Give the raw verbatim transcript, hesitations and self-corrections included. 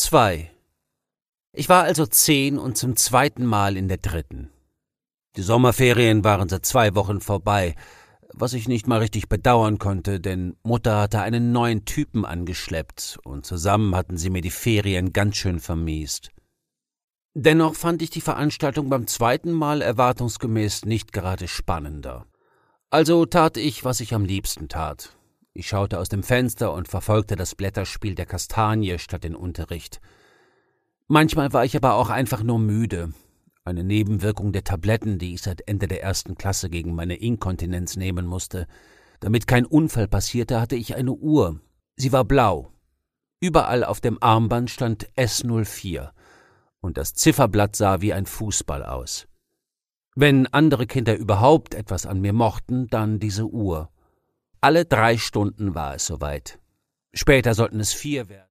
zwei. Ich war also zehn und zum zweiten Mal in der dritten. Die Sommerferien waren seit zwei Wochen vorbei, was ich nicht mal richtig bedauern konnte, denn Mutter hatte einen neuen Typen angeschleppt und zusammen hatten sie mir die Ferien ganz schön vermiest. Dennoch fand ich die Veranstaltung beim zweiten Mal erwartungsgemäß nicht gerade spannender. Also tat ich, was ich am liebsten tat. Ich schaute aus dem Fenster und verfolgte das Blätterspiel der Kastanie statt den Unterricht. Manchmal war ich aber auch einfach nur müde. Eine Nebenwirkung der Tabletten, die ich seit Ende der ersten Klasse gegen meine Inkontinenz nehmen musste. Damit kein Unfall passierte, hatte ich eine Uhr. Sie war blau. Überall auf dem Armband stand S null vier. Und das Zifferblatt sah wie ein Fußball aus. Wenn andere Kinder überhaupt etwas an mir mochten, dann diese Uhr. Alle drei Stunden war es soweit. Später sollten es vier werden.